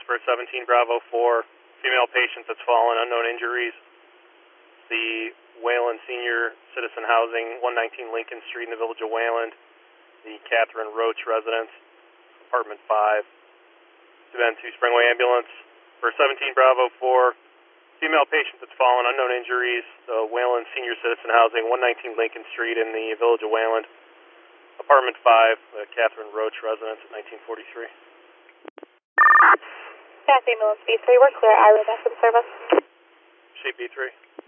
ambulance for 17 Bravo 4. Female patient that's fallen, unknown injuries. The Wayland Senior Citizen Housing, 119 Lincoln Street in the village of Wayland. The Catherine Roach residence, apartment 5. Event 2 Springway ambulance for 17 Bravo 4. Female patient that's fallen, unknown injuries. The Wayland Senior Citizen Housing, 119 Lincoln Street in the village of Wayland. Apartment 5, Catherine Roach residence, 1943. Fast ambulance B3, we're clear. IRA backup service. Shape B3.